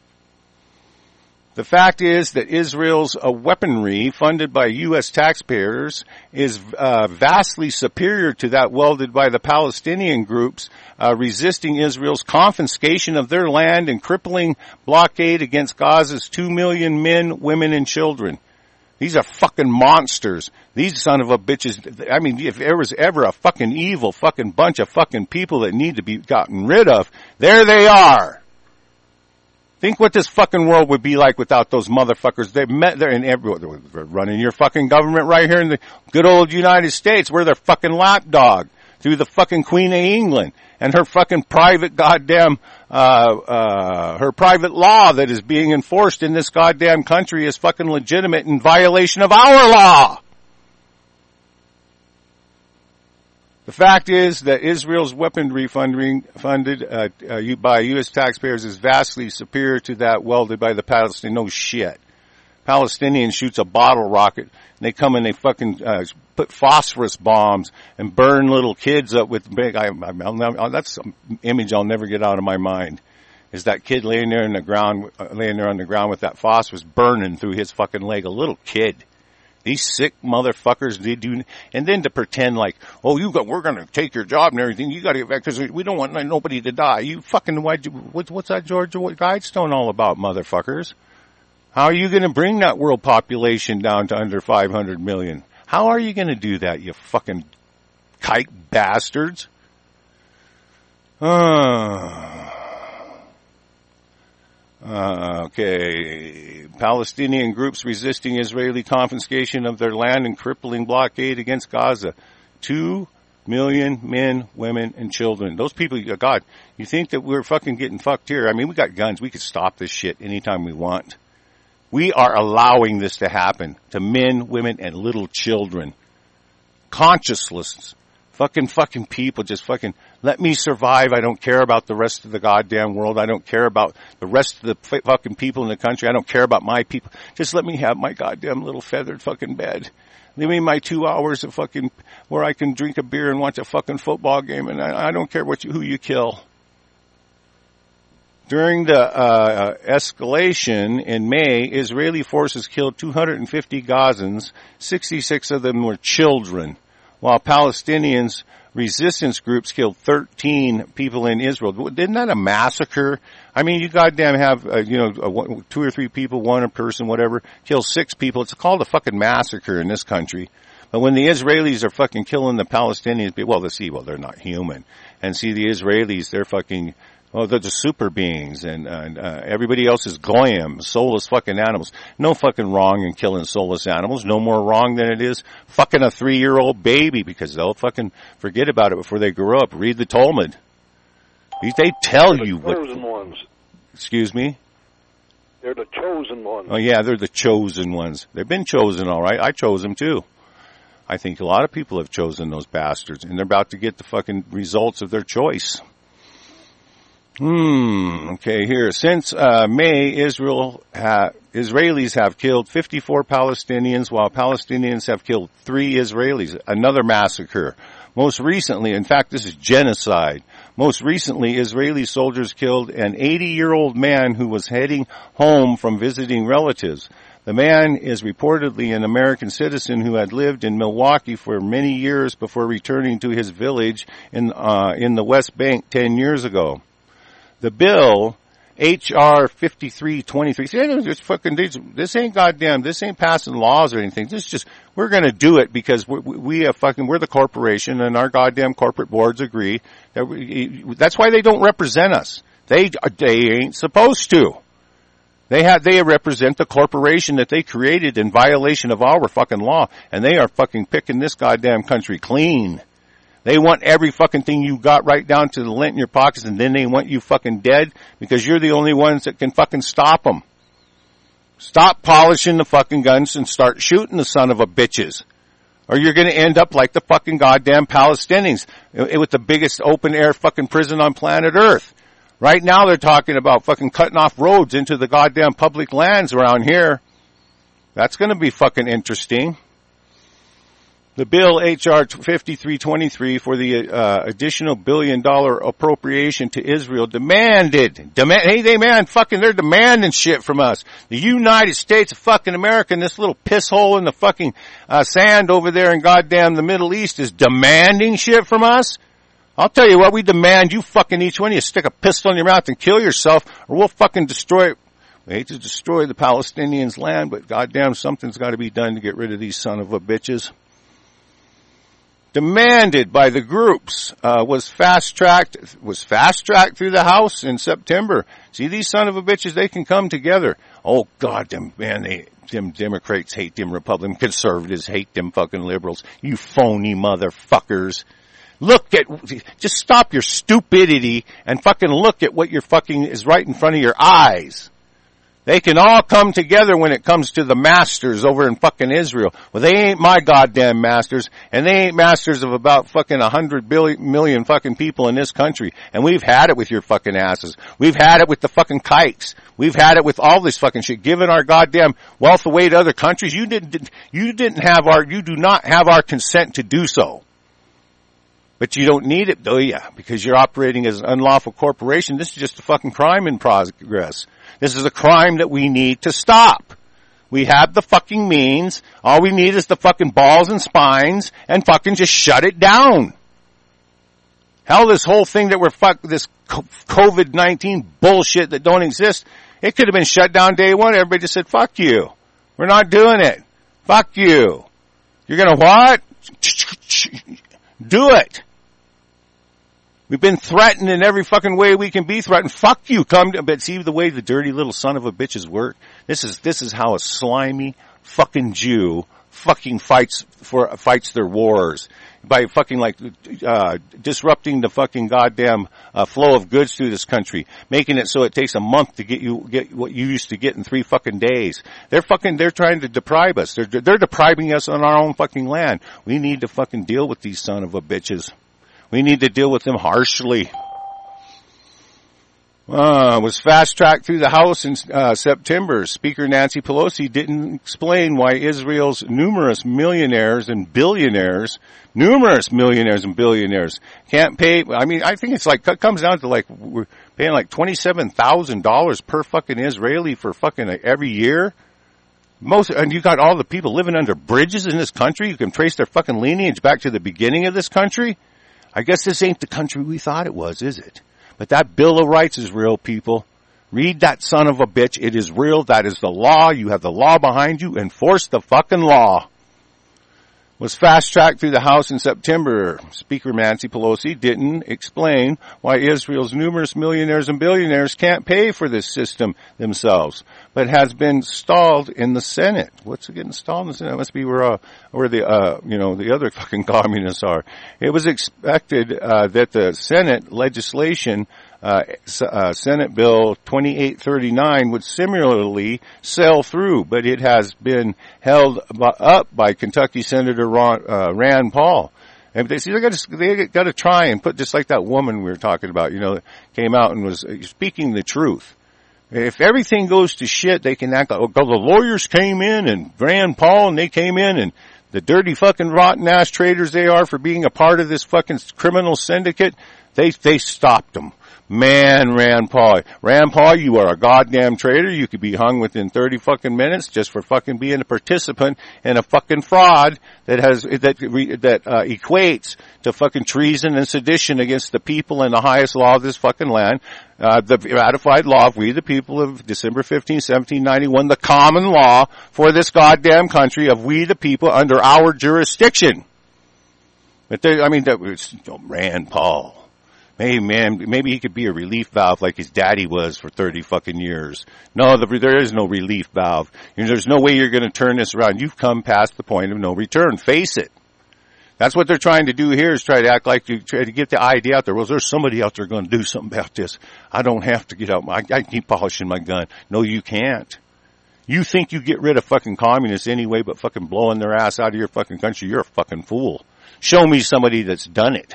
The fact is that Israel's weaponry, funded by U.S. taxpayers, is vastly superior to that wielded by the Palestinian groups resisting Israel's confiscation of their land and crippling blockade against Gaza's 2 million men, women, and children. These are fucking monsters. These son of a bitches. I mean, if there was ever a fucking evil fucking bunch of fucking people that need to be gotten rid of, there they are. Think what this fucking world would be like without those motherfuckers. They're running your fucking government right here in the good old United States. We're their fucking lapdog through the fucking Queen of England and her fucking private goddamn, her private law that is being enforced in this goddamn country is fucking legitimate in violation of our law. The fact is that Israel's weaponry funded by U.S. taxpayers is vastly superior to that wielded by the Palestinians. No shit. Palestinian shoots a bottle rocket, and they come and they fucking put phosphorus bombs and burn little kids up with big. That's an image I'll never get out of my mind. Is that kid laying there on the ground with that phosphorus burning through his fucking leg? A little kid. These sick motherfuckers, they do, and then to pretend like, oh, we're gonna take your job and everything. You gotta get back because we don't want nobody to die. You fucking, what's that Georgia Guidestone all about, motherfuckers? How are you gonna bring that world population down to under 500 million? How are you gonna do that, you fucking kike bastards? Okay. Palestinian groups resisting Israeli confiscation of their land and crippling blockade against Gaza. 2 million men, women, and children. Those people, God, you think that we're fucking getting fucked here? I mean, we got guns. We could stop this shit anytime we want. We are allowing this to happen to men, women, and little children. Conscienceless. Fucking people just fucking let me survive. I don't care about the rest of the goddamn world. I don't care about the rest of the fucking people in the country. I don't care about my people. Just let me have my goddamn little feathered fucking bed. Leave me my 2 hours of fucking where I can drink a beer and watch a fucking football game, and I don't care who you kill. During the escalation in May, Israeli forces killed 250 Gazans. 66 of them were children, while Palestinians resistance groups killed 13 people in Israel. Isn't that a massacre? I mean, you goddamn have, 2 or 3 people, one a person, whatever, kill 6 people. It's called a fucking massacre in this country. But when the Israelis are fucking killing the Palestinians, they're not human. And see, the Israelis, they're fucking, they're the super beings, and everybody else is goyim, soulless fucking animals. No fucking wrong in killing soulless animals. No more wrong than it is fucking a 3-year-old baby, because they'll fucking forget about it before they grow up. Read the Talmud. They tell you what. They're the chosen ones. Excuse me? They're the chosen ones. Oh yeah, they're the chosen ones. They've been chosen, all right. I chose them too. I think a lot of people have chosen those bastards, and they're about to get the fucking results of their choice. Okay, here. Since May, Israelis have killed 54 Palestinians, while Palestinians have killed 3 Israelis. Another massacre. Most recently, in fact, this is genocide. Most recently, Israeli soldiers killed an 80-year-old man who was heading home from visiting relatives. The man is reportedly an American citizen who had lived in Milwaukee for many years before returning to his village in the West Bank 10 years ago. The bill H.R. 5323. This ain't goddamn, this ain't passing laws or anything. This is just, we're gonna do it because we're the corporation and our goddamn corporate boards agree that that's why they don't represent us. They ain't supposed to. They represent the corporation that they created in violation of our fucking law, and they are fucking picking this goddamn country clean. They want every fucking thing you got right down to the lint in your pockets, and then they want you fucking dead because you're the only ones that can fucking stop them. Stop polishing the fucking guns and start shooting the son of a bitches. Or you're gonna end up like the fucking goddamn Palestinians with the biggest open air fucking prison on planet Earth. Right now they're talking about fucking cutting off roads into the goddamn public lands around here. That's gonna be fucking interesting. The bill H.R. 5323 for the additional $1 billion appropriation to Israel they're demanding shit from us. The United States of fucking America and this little piss hole in the fucking sand over there in goddamn the Middle East is demanding shit from us. I'll tell you what, we demand you fucking each one of you stick a pistol in your mouth and kill yourself, or we'll fucking destroy. We hate to destroy the Palestinians' land, but goddamn something's got to be done to get rid of these son of a bitches. Demanded by the groups, was fast-tracked through the House in September. See, these son of a bitches, they can come together. Oh God, them Democrats hate them Republicans, conservatives hate them fucking liberals. You phony motherfuckers. Just stop your stupidity and fucking look at what your fucking is right in front of your eyes. They can all come together when it comes to the masters over in fucking Israel. Well, they ain't my goddamn masters, and they ain't masters of about fucking 100 million fucking people in this country. And we've had it with your fucking asses. We've had it with the fucking kikes. We've had it with all this fucking shit. Giving our goddamn wealth away to other countries. You do not have our consent to do so. But you don't need it, do you? Because you're operating as an unlawful corporation. This is just a fucking crime in progress. This is a crime that we need to stop. We have the fucking means. All we need is the fucking balls and spines and fucking just shut it down. Hell, this whole thing that this COVID-19 bullshit that don't exist, it could have been shut down day one. Everybody just said, fuck you. We're not doing it. Fuck you. You're gonna what? Do it. We've been threatened in every fucking way we can be threatened. Fuck you. But see the way the dirty little son of a bitches work? This is how a slimy fucking Jew fucking fights their wars. By fucking disrupting the fucking goddamn flow of goods through this country. Making it so it takes a month to get what you used to get in 3 fucking days. They're trying to deprive us. They're depriving us on our own fucking land. We need to fucking deal with these son of a bitches. We need to deal with them harshly. Was fast-tracked through the House in September. Speaker Nancy Pelosi didn't explain why Israel's numerous millionaires and billionaires can't pay. I mean, I think it comes down to we're paying $27,000 per fucking Israeli for fucking every year. And you got all the people living under bridges in this country. You can trace their fucking lineage back to the beginning of this country. I guess this ain't the country we thought it was, is it? But that Bill of Rights is real, people. Read that son of a bitch. It is real. That is the law. You have the law behind you. Enforce the fucking law. Was fast-tracked through the House in September. Speaker Nancy Pelosi didn't explain why Israel's numerous millionaires and billionaires can't pay for this system themselves, but has been stalled in the Senate. What's it getting stalled in the Senate? That must be where the other fucking communists are. It was expected that the Senate legislation, Senate Bill 2839 would similarly sail through, but it has been held up by Kentucky Senator Rand Paul. And they got to try and put, just like that woman we were talking about, came out and was speaking the truth. If everything goes to shit, they can act like, the lawyers came in and Rand Paul and they came in and the dirty fucking rotten ass traitors they are for being a part of this fucking criminal syndicate, they stopped them. Man, Rand Paul. Rand Paul, you are a goddamn traitor. You could be hung within 30 fucking minutes just for fucking being a participant in a fucking fraud that equates to fucking treason and sedition against the people and the highest law of this fucking land. The ratified law of we the people of December 15, 1791, the common law for this goddamn country of we the people under our jurisdiction. But that was Rand Paul. Hey man, maybe he could be a relief valve like his daddy was for 30 fucking years. No, there is no relief valve. There's no way you're going to turn this around. You've come past the point of no return. Face it. That's what they're trying to do here, is try to act like you try to get the idea out there. Well, there's somebody out there going to do something about this. I don't have to get out. I keep polishing my gun. No, you can't. You think you get rid of fucking communists anyway, but fucking blowing their ass out of your fucking country, you're a fucking fool. Show me somebody that's done it.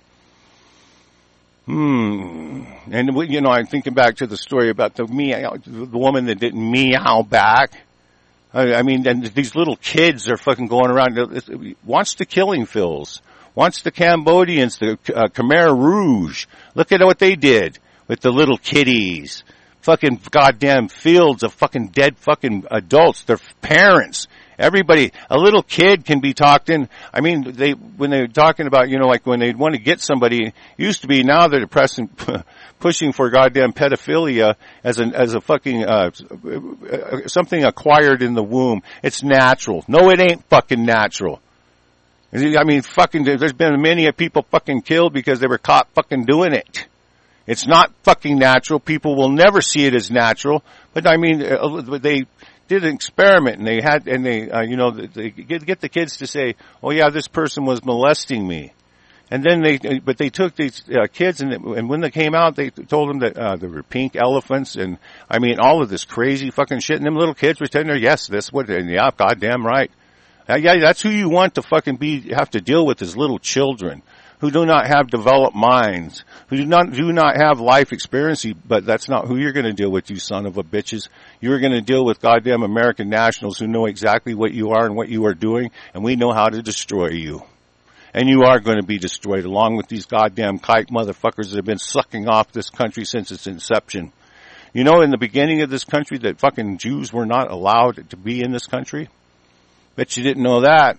And I'm thinking back to the story about the woman that didn't meow back. I mean, and these little kids are fucking going around. Wants the killing fields. Wants the Cambodians, the Khmer Rouge. Look at what they did with the little kiddies. Fucking goddamn fields of fucking dead fucking adults. Their parents. Everybody, a little kid can be talked in. I mean, when they're talking about, like when they want to get somebody, it used to be, now they're pushing for goddamn pedophilia as a fucking, something acquired in the womb. It's natural. No, it ain't fucking natural. I mean, fucking, there's been many people fucking killed because they were caught fucking doing it. It's not fucking natural. People will never see it as natural. But I mean, they did an experiment, and they they get the kids to say, "Oh yeah, this person was molesting me," and then they took these kids, and when they came out, they told them that there were pink elephants, and I mean all of this crazy fucking shit, and them little kids were telling her, "Yes, this what, and yeah, goddamn right, yeah, that's who you want to fucking have to deal with, is little children who do not have developed minds, who do not have life experience, but that's not who you're going to deal with, you son of a bitches. You're going to deal with goddamn American nationals who know exactly what you are and what you are doing, and we know how to destroy you. And you are going to be destroyed, along with these goddamn kike motherfuckers that have been sucking off this country since its inception. In the beginning of this country that fucking Jews were not allowed to be in this country? Bet you didn't know that.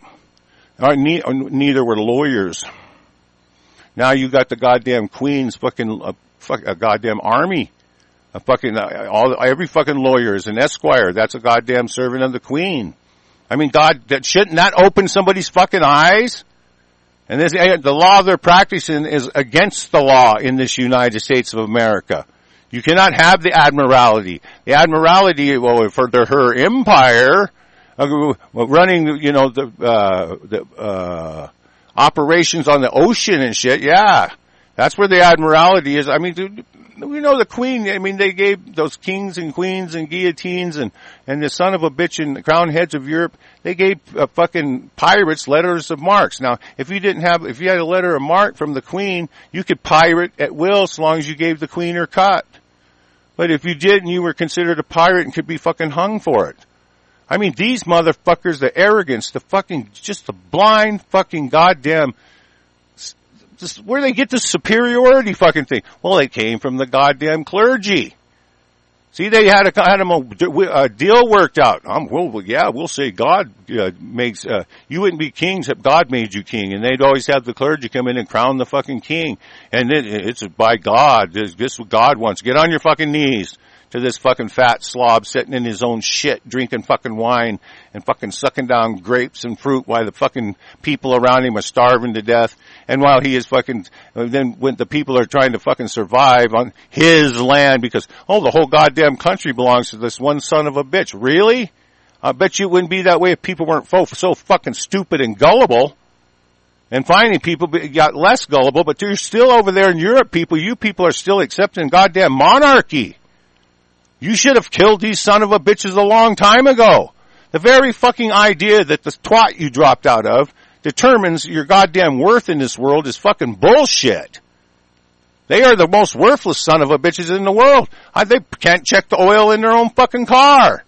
Neither were lawyers. Now you got the goddamn Queen's fucking a goddamn army, every fucking lawyer is an esquire. That's a goddamn servant of the Queen. I mean, God, shouldn't that open somebody's fucking eyes? And the law they're practicing is against the law in this United States of America. You cannot have the Admiralty. The Admiralty, for her empire, running, the operations on the ocean and shit, yeah. That's where the Admiralty is. I mean, dude, we know the Queen, I mean, they gave those kings and queens and guillotines and the son of a bitch and the crown heads of Europe, they gave fucking pirates letters of marques. Now, if you had a letter of marque from the Queen, you could pirate at will so long as you gave the Queen her cut. But if you didn't, you were considered a pirate and could be fucking hung for it. I mean, these motherfuckers, the arrogance, just the blind fucking goddamn, where they get this superiority fucking thing? Well, they came from the goddamn clergy. See, they had a deal worked out. We'll say God makes, you wouldn't be kings if God made you king. And they'd always have the clergy come in and crown the fucking king. And then it's by God. This is what God wants. Get on your fucking knees to this fucking fat slob sitting in his own shit, drinking fucking wine and fucking sucking down grapes and fruit while the fucking people around him are starving to death. And while he is fucking, then when the people are trying to fucking survive on his land because, the whole goddamn country belongs to this one son of a bitch. Really? I bet you it wouldn't be that way if people weren't so fucking stupid and gullible. And finally people got less gullible, but you're still over there in Europe, you people are still accepting goddamn monarchy. You should have killed these son of a bitches a long time ago. The very fucking idea that the twat you dropped out of determines your goddamn worth in this world is fucking bullshit. They are the most worthless son of a bitches in the world. They can't check the oil in their own fucking car.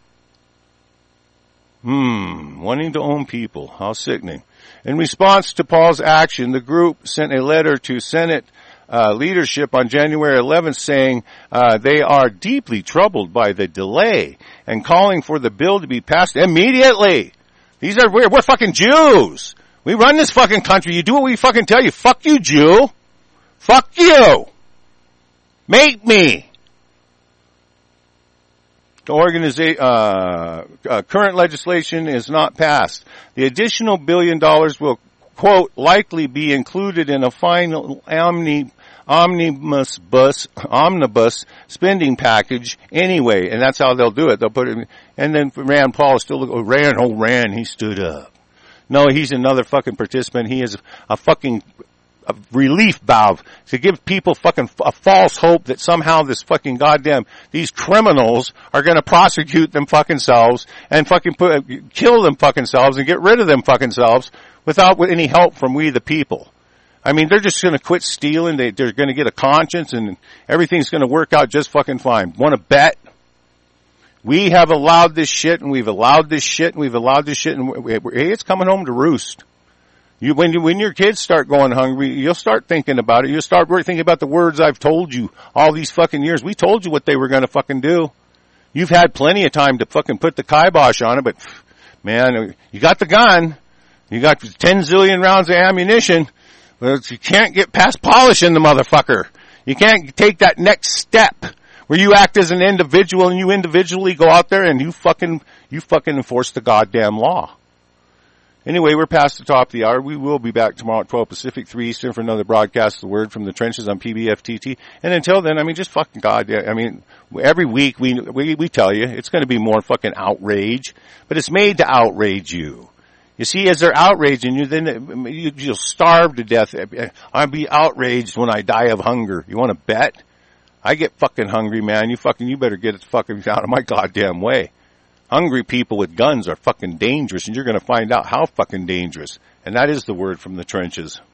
Wanting to own people. How sickening. In response to Paul's action, the group sent a letter to Senate leadership on January 11th saying they are deeply troubled by the delay and calling for the bill to be passed immediately. We're fucking Jews. We run this fucking country. You do what we fucking tell you. Fuck you, Jew. Fuck you. Make me. The current legislation is not passed. The additional $1 billion will, quote, likely be included in a final omnibus spending package anyway, and that's how they'll do it. They'll put it in, and then Rand Paul is still, Rand, he stood up. No, he's another fucking participant. He is a fucking relief valve to give people fucking a false hope that somehow this fucking goddamn, these criminals are gonna prosecute them fucking selves and fucking kill them fucking selves and get rid of them fucking selves without any help from we the people. I mean, they're just gonna quit stealing, they're gonna get a conscience and everything's gonna work out just fucking fine. Wanna bet? We have allowed this shit and we've allowed this shit and we've allowed this shit and it's coming home to roost. When your kids start going hungry, you'll start thinking about it. You'll start thinking about the words I've told you all these fucking years. We told you what they were gonna fucking do. You've had plenty of time to fucking put the kibosh on it, but man, you got the gun. You got 10 zillion rounds of ammunition. But you can't get past polishing the motherfucker. You can't take that next step where you act as an individual and you individually go out there and you fucking enforce the goddamn law. Anyway, we're past the top of the hour. We will be back tomorrow at 12 Pacific, 3 Eastern for another broadcast of the Word from the Trenches on PBFTT. And until then, I mean, just fucking every week we tell you it's going to be more fucking outrage, but it's made to outrage you. You see, as they're outraging you, then you'll starve to death. I'll be outraged when I die of hunger. You want to bet? I get fucking hungry, man. You better get it fucking out of my goddamn way. Hungry people with guns are fucking dangerous, and you're going to find out how fucking dangerous. And that is the Word from the Trenches.